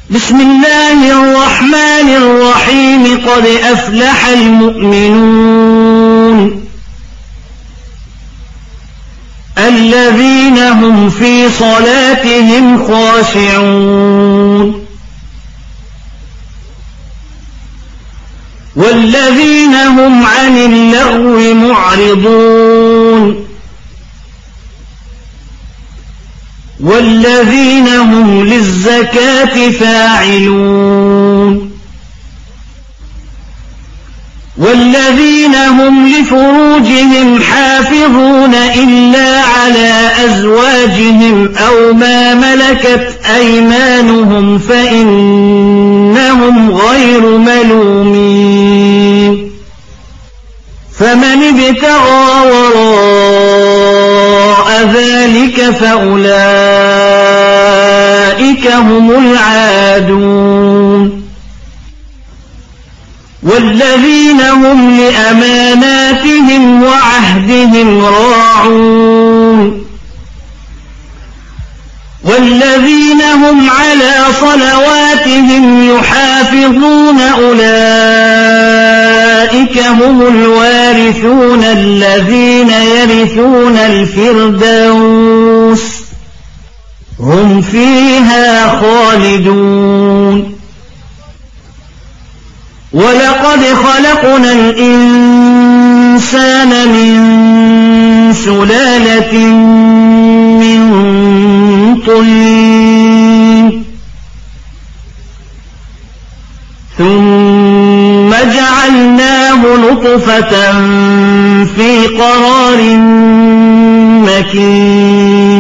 بسم الله الرحمن الرحيم. قد أفلح المؤمنون الذين هم في صلاتهم خاشعون والذين هم عن اللغو معرضون والذين هم للزكاة فاعلون والذين هم لفروجهم حافظون إلا على أزواجهم أو ما ملكت أيمانهم فإنهم غير ملومين. فمن ابتغى وراء ذلك فأولئك هم العادون. والذين هم لأماناتهم وعهدهم راعون والذين هم على صلواتهم يحافظون أولئك هم الوارثون الذين يرثون الفردوس هم فيها خالدون. ولقد خلقنا الإنسان من سلالة من طين ثم جعلناه نطفة في قرار مكين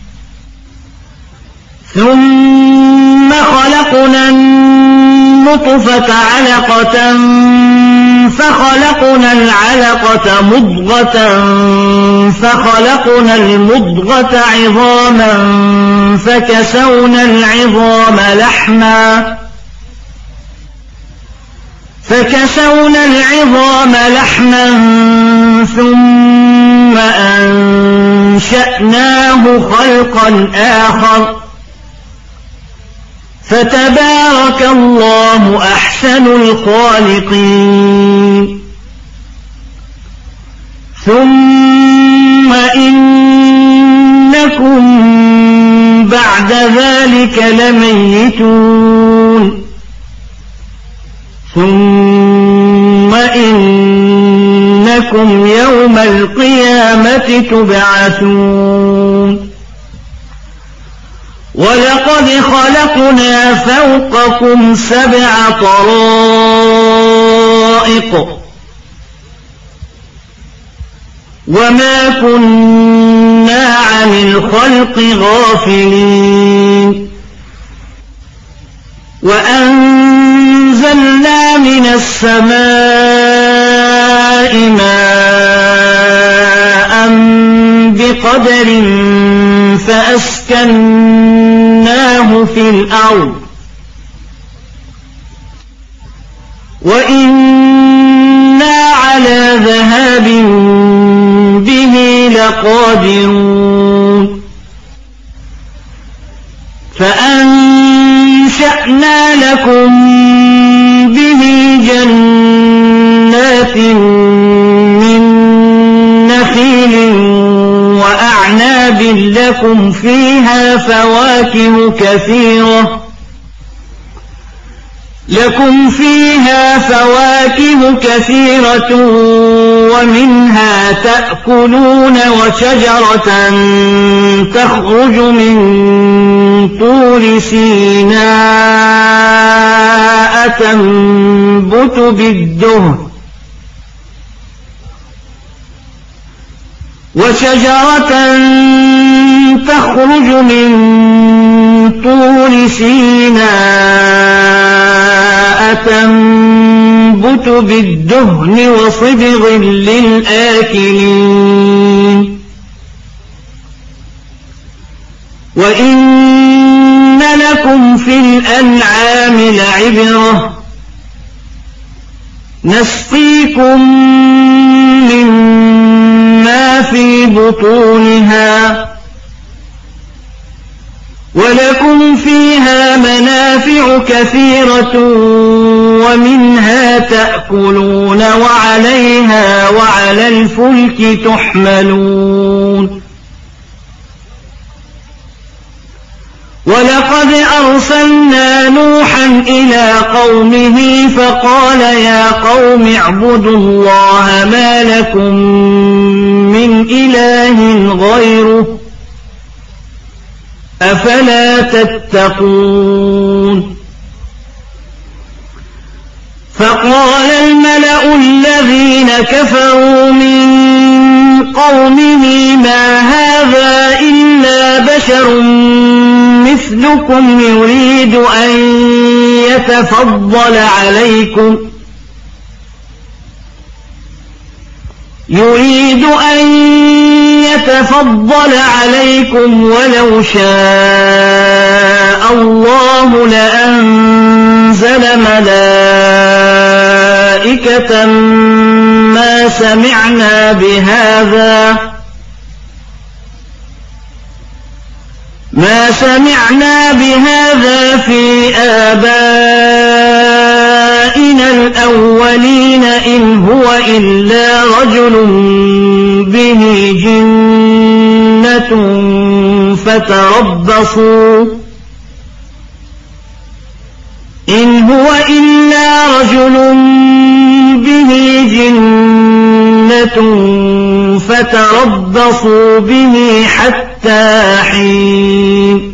ثم خلقنا النطفة علقة فخلقنا العلقة مضغة فخلقنا المضغة عظاما فكسونا العظام لحما ثم أنشأناه خلقا آخر فتبارك الله أحسن الخالقين. ثم إنكم بعد ذلك لميتون ثم إنكم يوم القيامة تبعثون. ولقد خلقنا فوقكم 7 طرائق وما كنا عن الخلق غافلين. وأنزلنا من السماء ماء بقدر فأسكناه في الأرض وإنا على ذهاب به لقادرون. فأنشأنا لكم به جنات من نخيل وأعناب لكم فيها فواكه كثيرة ومنها تأكلون وشجرة تخرج من طور سيناء تنبت بالدهن وصبغ للآكلين. وإن لكم في الأنعام لعبرة نسقيكم مما في بطونها ولكم فيها منافع كثيرة ومنها تأكلون وعليها وعلى الفلك تحملون ولقد أرسلنا نوحا إلى قومه فقال يا قوم اعبدوا الله ما لكم من إله غيره أفلا تتقون فقال الملأ الذين كفروا من قومه ما هذا إلا بشر مثلكم يريد أن يتفضل عليكم ولو شاء الله لأنزل ملائكة ما سمعنا بهذا في آبائنا الأولين إن هو إلا رجل به جنة فتربصوا به حتى حين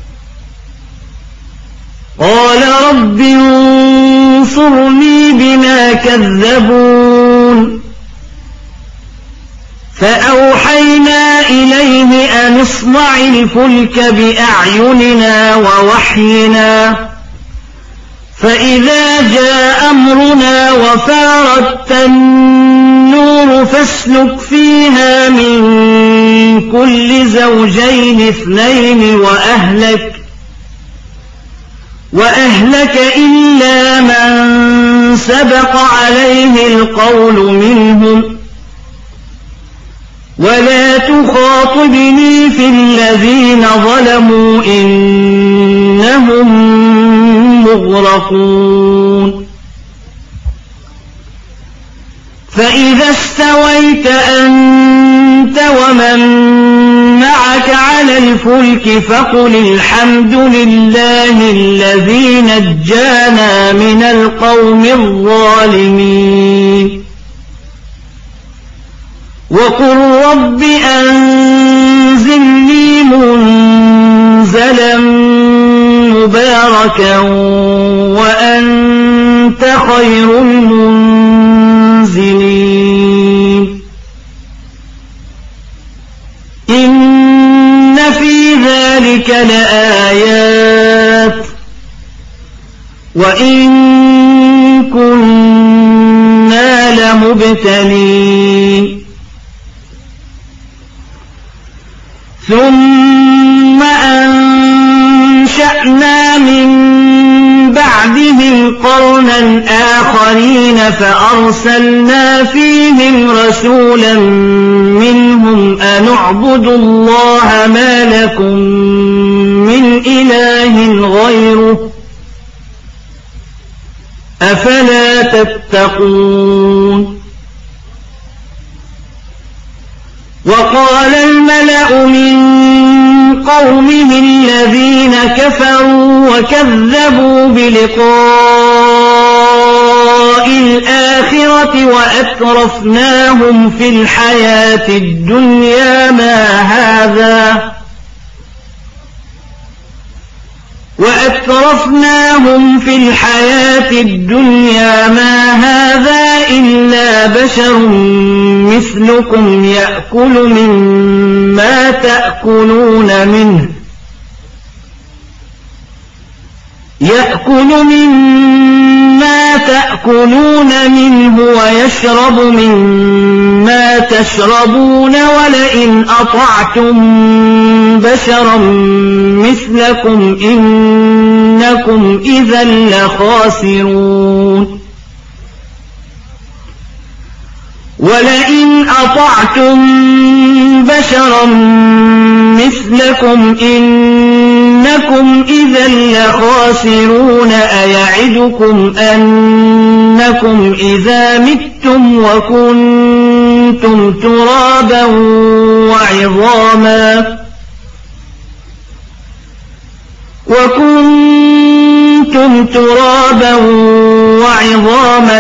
قال رب انصرني بما كذبون فأوحينا إليه أن اصنع الفلك بأعيننا ووحينا فإذا جاء أمرنا وفارت النور فاسلك فيها من كل زوجين اثنين وأهلك إلا من سبق عليه القول منهم ولا تخاطبني في الذين ظلموا إنهم مغرقون فإذا استويت أنت ومن معك على الفلك فقل الحمد لله الذي نجانا من القوم الظالمين وقل رب أنزلني منزلا مباركا وأنت خير المنزلين إن في ذلك لآيات وإن كنا لمبتلين ثم أنشأنا من بعدهم قرنا آخرين فأرسلنا فيهم رسولا منهم أن اعبدوا الله ما لكم من إله غيره أفلا تتقون وقال الملأ من قومه الذين كفروا وكذبوا بلقاء الآخرة وأترفناهم في الحياة الدنيا ما هذا إلا بشر مثلكم يأكل مما تأكلون منه ويشرب مما تشربون ولئن أطعتم بشرا مثلكم إنكم إذا لخاسرون إنكم إذا لخاسرون أيعدكم أنكم إذا متم وكنتم ترابا وعظاما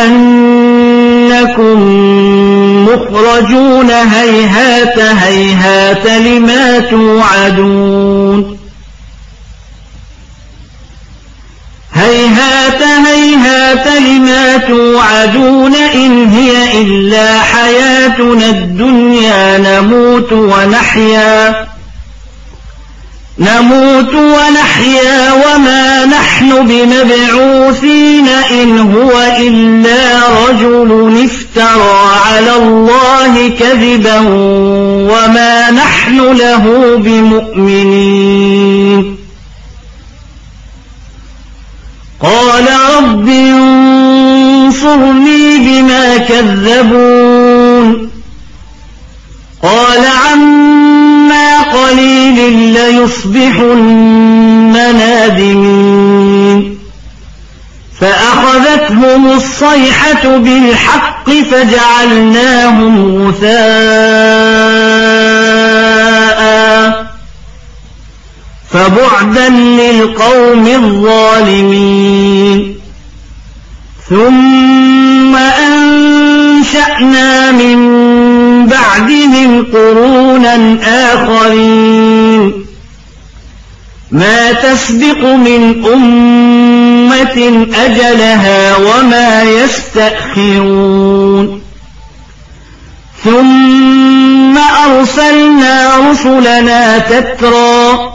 أنكم مخرجون هيهات هيهات لما توعدون هيهات هيهات لما توعدون إن هي إلا حياتنا الدنيا نموت ونحيا وما نحن بمبعوثين إن هو إلا رجل افترى على الله كذبا وما نحن له بمؤمنين قال رب انصرني بما كذبون قال عما قليل ليصبحن نادمين فأخذتهم الصيحة بالحق فجعلناهم غثاء فبعدا للقوم الظالمين ثم أنشأنا من بعدهم قرونا آخرين ما تسبق من أمة أجلها وما يستأخرون ثم أرسلنا رسلنا تترى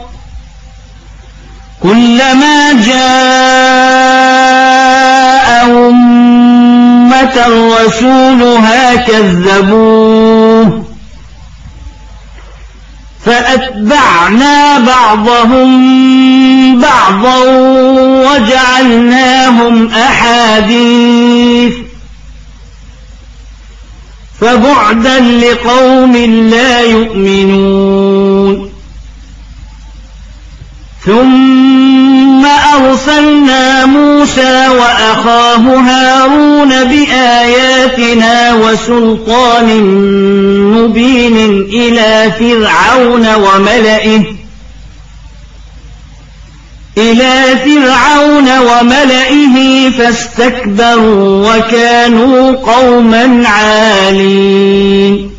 كلما جاء أمة رسولها كذبوه فأتبعنا بعضهم بعضا وجعلناهم أحاديث فبعدا لقوم لا يؤمنون ثم أرسلنا موسى وأخاه هارون بآياتنا وسلطان مبين إلى فرعون وملئه فاستكبروا وكانوا قوما عالين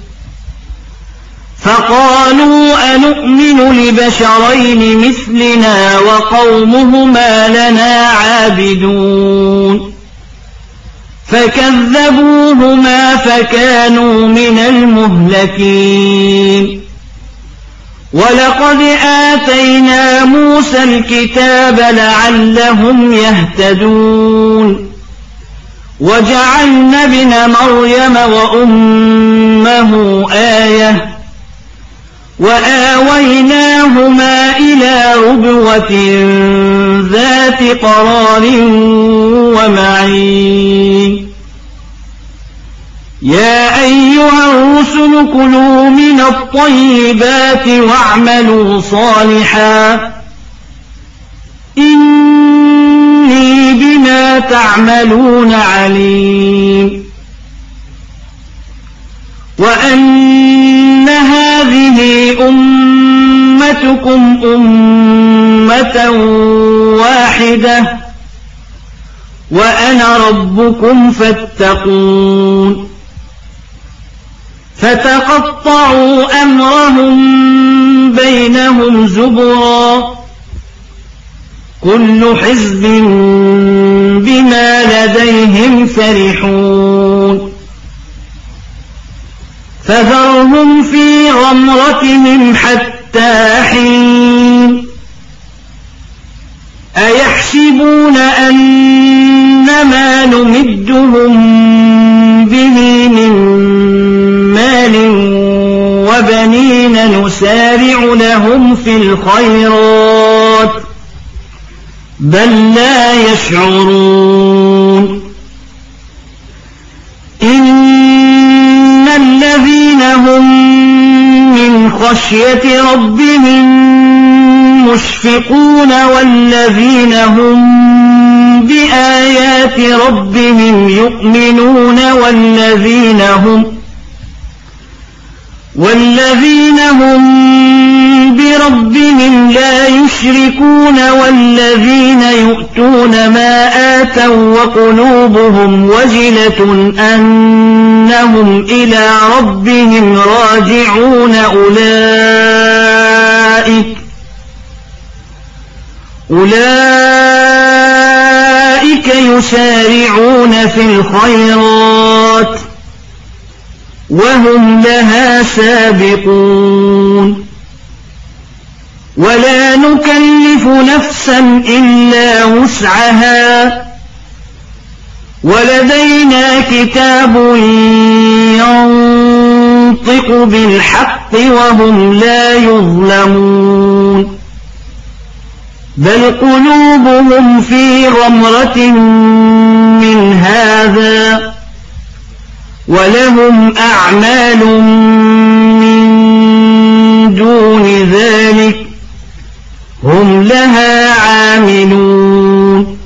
فقالوا أنؤمن لبشرين مثلنا وقومهما لنا عابدون فكذبوهما فكانوا من المهلكين ولقد آتينا موسى الكتاب لعلهم يهتدون وجعلنا ابن مريم وأمه آية وآويناهما إلى ربوة ذات قرار ومعين يا أيها الرسل كلوا من الطيبات واعملوا صالحا إني بما تعملون عليم وأن هذه أمتكم أمة واحدة وأنا ربكم فاتقون فتقطعوا أمرهم بينهم زبرا كل حزب بما لديهم فرحون فذرهم في غمرتهم حتى حين أيحسبون أنما نمدهم به من مال وبنين نسارع لهم في الخيرات بل لا يشعرون إن الذين هم من خشية ربهم المشفقون والذين هم بآيات ربهم يؤمنون والذين هم بربهم لا يشركون والذين يؤتون ما آتوا وقلوبهم وجلة أنهم إلى ربهم راجعون أولئك يسارعون في الخيرات وهم لها سابقون ولا نكلف نفسا إلا وسعها ولدينا كتاب ينطق بالحق وهم لا يظلمون بل قلوبهم في غمرة من هذا ولهم أعمال من دون ذلك هم لها عاملون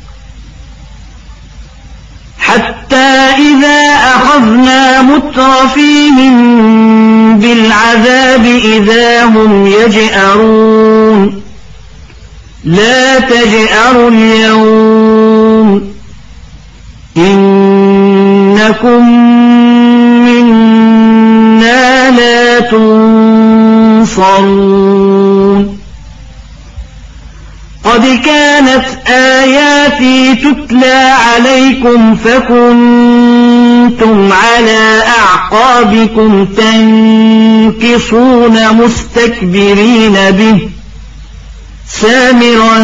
حتى إذا أخذنا مترفيهم بالعذاب إذا هم يجأرون لا تجأروا اليوم إنكم منا لا تنصرون قد كانت آياتي تتلى عليكم فكنتم على أعقابكم تنكصون مستكبرين به سامرا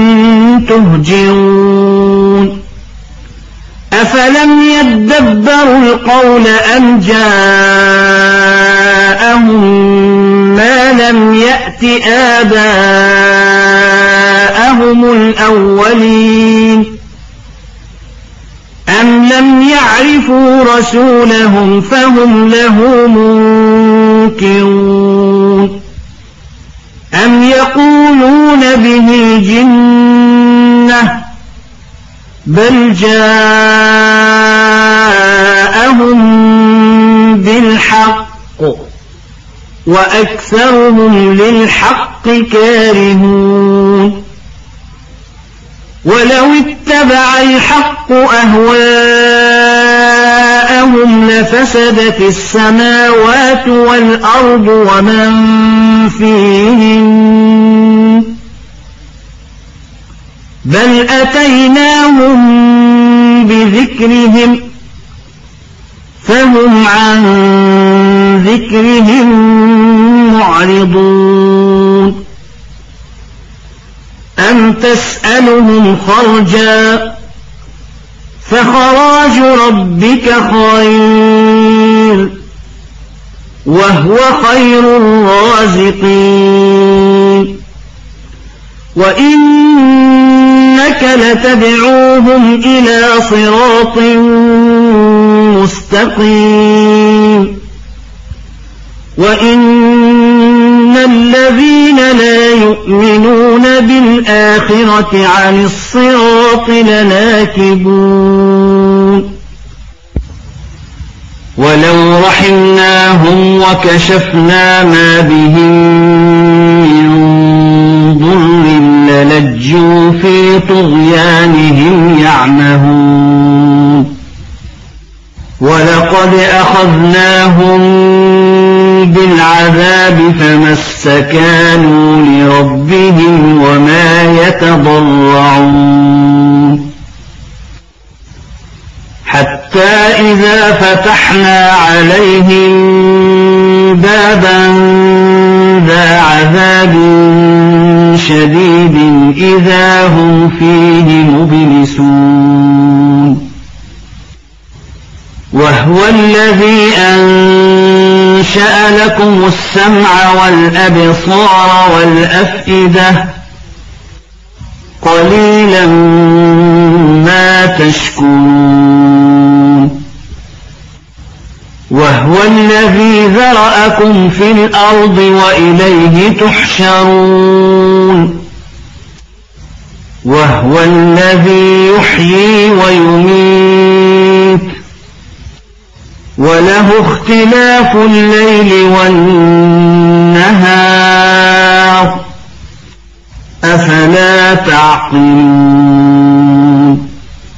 تهجرون أفلم يدبروا القول أم جاءهم ما لم يأت آباءهم الأولين أم لم يعرفوا رسولهم فهم له منكرون أم يقولون به جنة بل جاءهم بالحق وأكثرهم للحق كارهون ولو اتبع الحق أهواءهم لفسدت السماوات والأرض ومن فيهن بل أتيناهم بذكرهم فهم عن ذكرهم معرضون أم تسألهم خرجا فخراج ربك خير وهو خير الرازقين وإنك لتدعوهم إلى صراط مستقيم وإن الذين لا يؤمنون بالآخرة عن الصراط لناكبون ولو رحمناهم وكشفنا ما بهم من ضر للجوا في طغيانهم يعمهون ولقد أخذناهم بالعذاب فما استكانوا لربهم وما يتضرعون حتى إذا فتحنا عليهم بابا ذا عذاب شديد إذا هم فيه مبلسون وهو الذي أنشأ لكم السمع والأبصار والأفئدة قليلا ما تشكرون وهو الذي ذرأكم في الأرض وإليه تحشرون وهو الذي يحيي ويميت وله اختلاف الليل والنهار أفلا تعقلون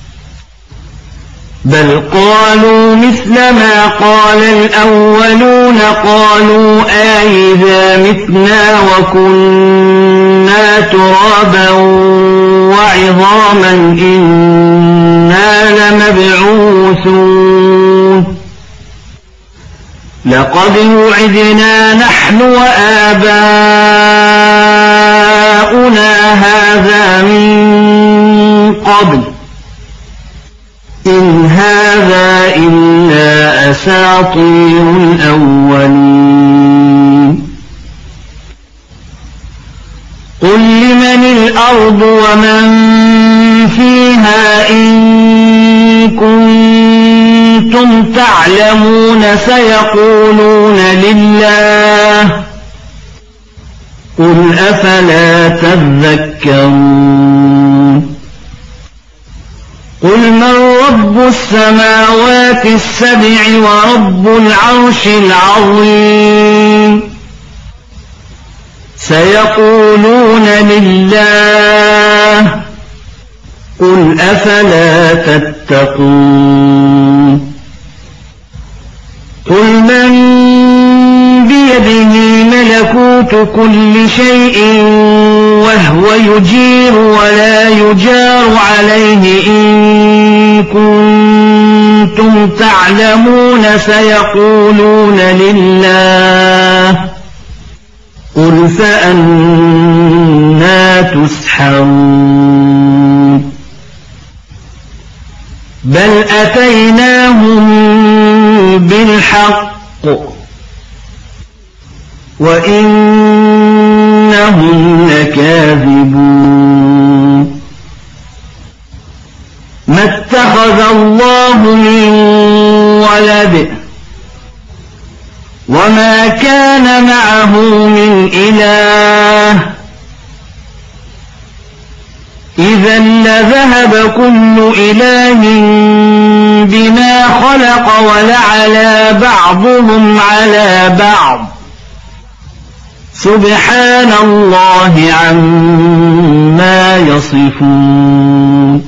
بل قالوا مثل ما قال الأولون قالوا أإذا متنا وكنا ترابا وعظاما إنا لمبعوثون لقد وعدنا نحن وآباؤنا هذا من قبل إن هذا إلا أساطير الأولين قل لمن الأرض ومن فيها إن كنتم تعلمون سيقولون لله قل أفلا تذكرون قل من رب السماوات السبع ورب العرش العظيم سيقولون لله قل أفلا تتقون قل من بيده ملكوت كل شيء وهو يجير ولا يجار عليه إن كنتم تعلمون سيقولون لله قل فأنى تسحرون بل أتيناهم بالحق وإنهم لكاذبون ما اتخذ الله من ولد وما كان معه من إله إذا لذهب كل إله بما خلق ولعلى بعضهم على بعض سبحان الله عما يصفون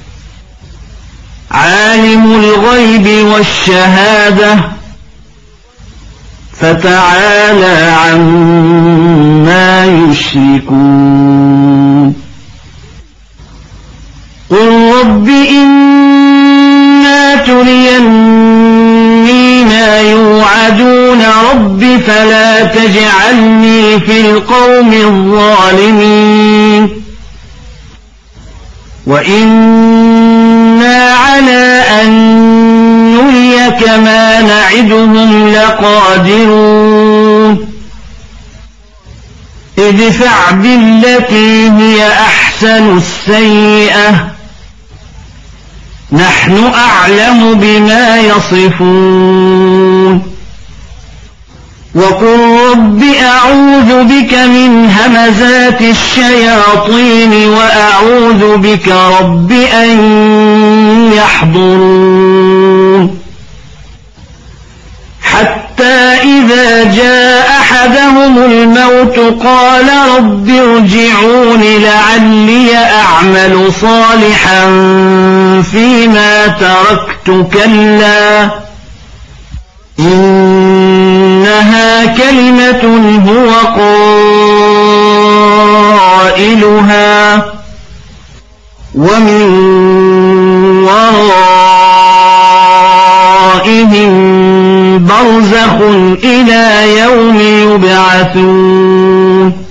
عالم الغيب والشهادة فتعالى عما يشركون قل رب إما تريني ما يوعدون رب فلا تجعلني في القوم الظالمين وإنا على أن نريك ما نعدهم لقادرون ادفع بالتي هي أحسن السيئة نحن أعلم بما يصفون وقل رب أعوذ بك من همزات الشياطين وأعوذ بك رب أن يحضرون حتى إذا جاء أحدهم الموت قال رب ارجعون لعلي أعمل صالحا فيما تركت كلا إنها كلمة هو قائلها ومن ورائهم برزخ إلى يوم يبعثون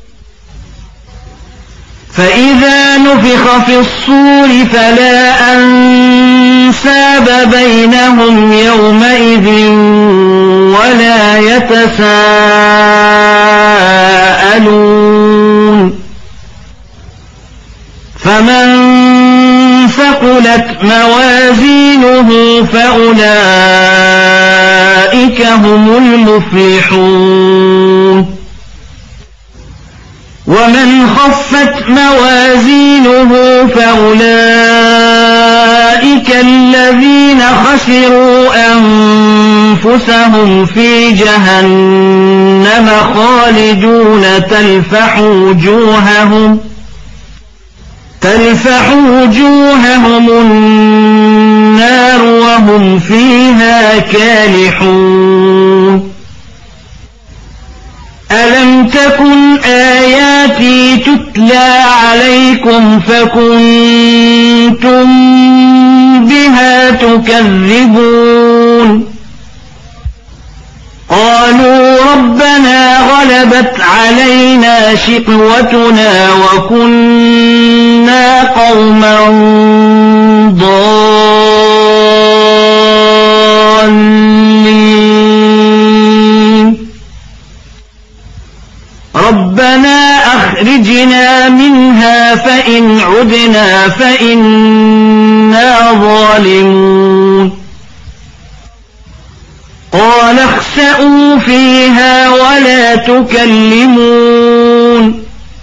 فإذا نفخ في الصور فلا أنساب بينهم يومئذ ولا يتساءلون فمن ثقلت موازينه فأولئك فأولئك هم المفلحون. ومن خفت موازينه فأولئك الذين خسروا أنفسهم في جهنم خالدون تلفح وجوههم النار وهم فيها كالحون. ألم تكن آياتي تتلى عليكم فكنتم بها تكذبون. قالوا ربنا غلبت علينا شقوتنا وكنا قوما ضالين ربنا أخرجنا منها فإن عدنا فإنا ظالمون. قال اخسئوا فيها ولا تكلمون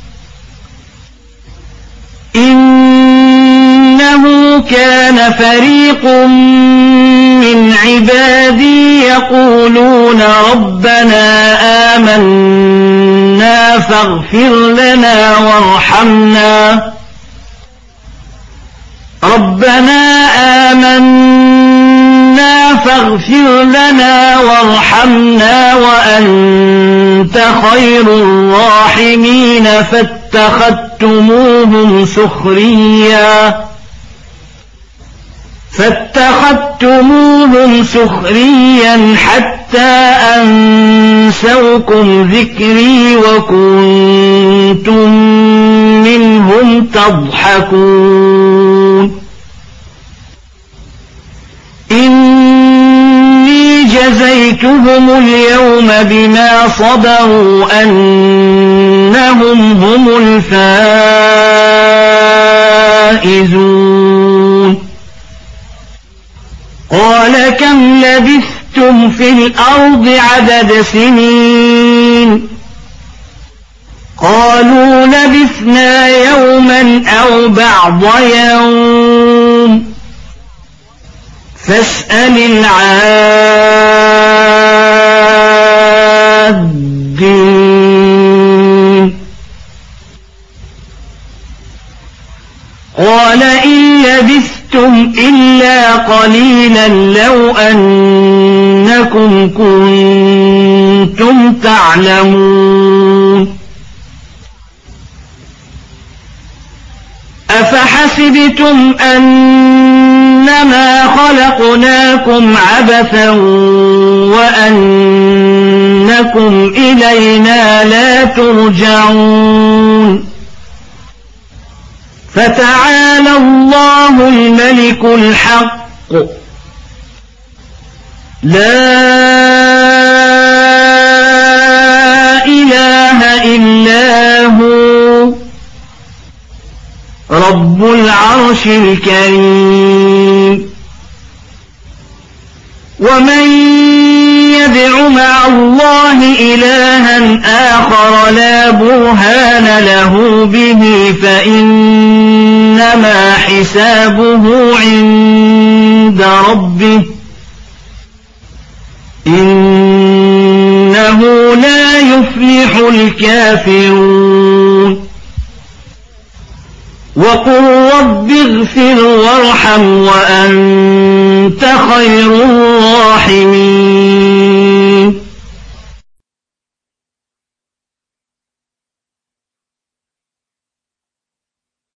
إنه كان فريق من عبادي يقولون ربنا آمنا فاغفر لنا وارحمنا وأنت خير الراحمين فاتخذتموهم سخريا حتى أنسوكم ذكري وكنتم منهم تضحكون. إني جزيتهم اليوم بما صبروا أنهم هم الفائزون. قال كم لبثتم في الأرض عدد سنين؟ قالوا لبثنا يوما أو بعض يوم فاسأل العادين. قال إن لبثتم إلا قليلا لو أنكم كنتم تعلمون. أفحسبتم أنما خلقناكم عبثا وأنكم إلينا لا ترجعون. فتعالى الله الملك الحق لا إله إلا هو رب العرش الكريم. ومن يدع مع الله إلها آخر لا برهان له به فإنما حسابه عند ربه إنه لا يفلح الكافرون. وقل رب اغفر وارحم وأنت خير الراحمين.